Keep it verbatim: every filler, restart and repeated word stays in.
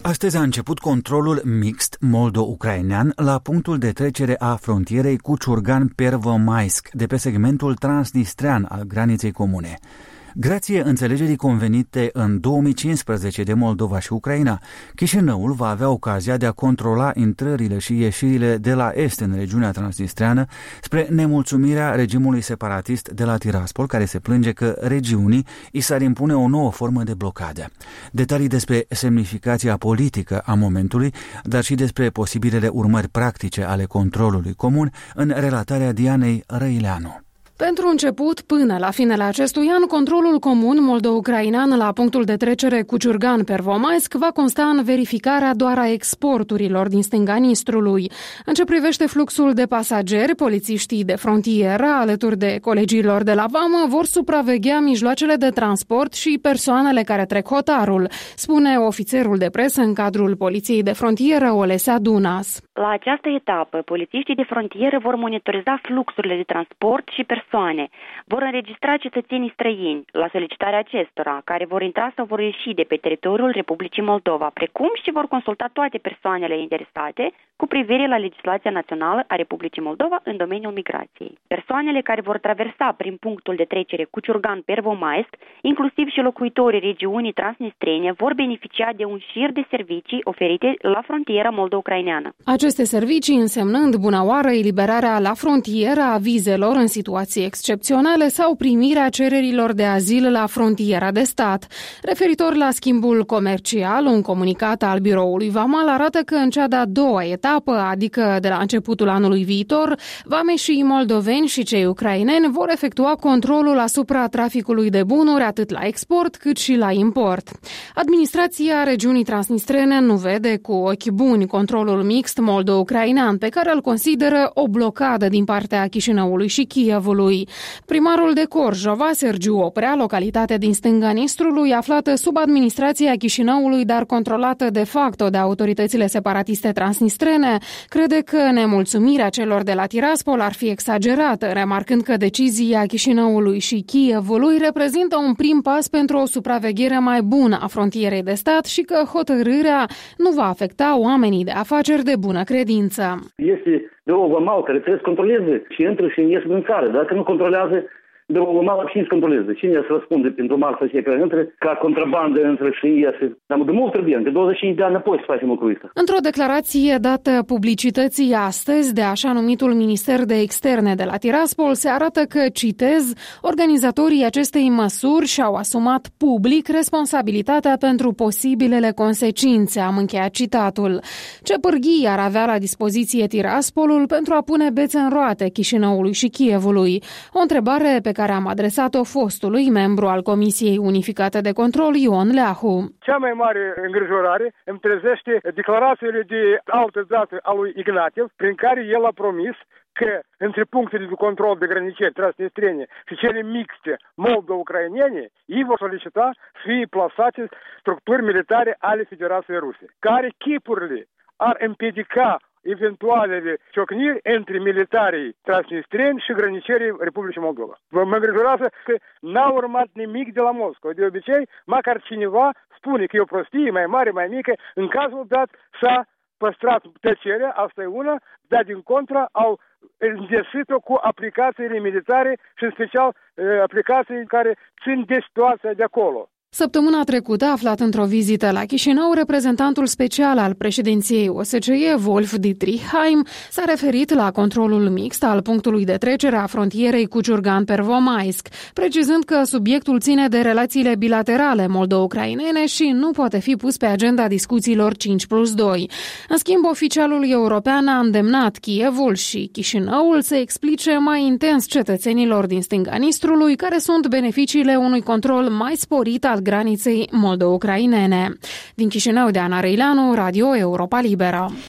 Astăzi a început controlul mixt moldo-ucrainean la punctul de trecere a frontierei cu Ciurgan-Pervomaisk de pe segmentul transnistrean al graniței comune. Grație înțelegerii convenite în două mii cincisprezece de Moldova și Ucraina, Chișinăul va avea ocazia de a controla intrările și ieșirile de la est în regiunea transnistreană spre nemulțumirea regimului separatist de la Tiraspol, care se plânge că regiunii i s-ar impune o nouă formă de blocadă. Detalii despre semnificația politică a momentului, dar și despre posibilele urmări practice ale controlului comun în relatarea Dianei Răileanu. Pentru început, până la finele acestui an, controlul comun moldo-ucrainean la punctul de trecere cu Ciurgan-Pervomaisk va consta în verificarea doar a exporturilor din stânga Nistrului. În ce privește fluxul de pasageri, polițiștii de frontieră, alături de colegilor de la vamă, vor supraveghea mijloacele de transport și persoanele care trec hotarul, spune ofițerul de presă în cadrul Poliției de Frontieră, Olesea Dunas. La această etapă, polițiștii de frontieră vor monitoriza fluxurile de transport și persoane. Vor înregistra cetățenii străini la solicitarea acestora, care vor intra sau vor ieși de pe teritoriul Republicii Moldova, precum și vor consulta toate persoanele interesate cu privire la legislația națională a Republicii Moldova în domeniul migrației. Persoanele care vor traversa prin punctul de trecere cu Ciurgan-Pervomaisk, inclusiv și locuitorii regiunii transnistrene, vor beneficia de un șir de servicii oferite la frontiera moldo-ucraineană. Aceste servicii însemnând bună oară eliberarea la frontieră a vizelor în situații excepționale sau primirea cererilor de azil la frontiera de stat. Referitor la schimbul comercial, un comunicat al biroului vamal arată că în cea de-a doua etapă, adică de la începutul anului viitor, vameșii moldoveni și cei ucraineni vor efectua controlul asupra traficului de bunuri atât la export cât și la import. Administrația regiunii transnistrene nu vede cu ochi buni controlul mixt moldo-ucrainean, pe care îl consideră o blocadă din partea Chișinăului și Kievului. Primarul de Corjova, Sergiu Oprea, localitate din stânga Nistrului, aflată sub administrația Chișinăului, dar controlată de facto de autoritățile separatiste transnistrene, crede că nemulțumirea celor de la Tiraspol ar fi exagerată, remarcând că decizia Chișinăului și Kievului reprezintă un prim pas pentru o supraveghere mai bună a frontierei de stat și că hotărârea nu va afecta oamenii de afaceri de bună credință. Este de o vamal care trebuie să controleze și intră și ies din țară. Dacă nu controlează, de o vamal cine să controleze? Cine să răspunde pentru marfa și care intră ca contrabandă între și iese? Dar de mult trebuie, de douăzeci și cinci de ani apoi să facem lucrul ăsta. Într-o declarație dată publicității astăzi de așa numitul Minister de Externe de la Tiraspol, se arată că, citez, organizatorii acestei măsuri și-au asumat public responsabilitatea pentru posibilele consecințe, am încheiat citatul. Ce pârghii ar avea la dispoziție Tiraspolul pentru a pune bețe în roate Chișinăului și Kievului? O întrebare pe care am adresat-o fostului membru al Comisiei Unificate de Control, Ion Leahu. Cea mai mare îngrijorare îmi trezește declarațiile de altă dată a lui Ignatiev, prin care el a promis că între punctele de control de granițe transnistrene și cele mixte moldo-ucrainene, ei vor solicita să fie plasate structuri militare ale Federației Ruse, care chipurile ar împiedica eventualele ciocniri între militarii transnistreni și granicerii Republicii Moldova. Mă îngrijorează că n-a urmat nimic de la Moscova. De obicei, măcar cineva spune că e o prostie mai mare, mai mică, în cazul dat s-a păstrat tăcerea, asta e una, dar din contra au îndesit-o cu aplicațiile militare și în special aplicații care țin de situația de acolo. Săptămâna trecută, aflat într-o vizită la Chișinău, reprezentantul special al președinției O S C E, Wolf Dietrich Heim, s-a referit la controlul mixt al punctului de trecere a frontierei cu Ciurgan-Pervomaisk, precizând că subiectul ține de relațiile bilaterale moldo-ucrainene și nu poate fi pus pe agenda discuțiilor cinci plus doi. În schimb, oficialul european a îndemnat Kievul și Chișinăul să explice mai intens cetățenilor din stânga Nistrului care sunt beneficiile unui control mai sporit al graniței moldo-ucrainene. Din Chișinău, Diana Răileanu, Radio Europa Liberă.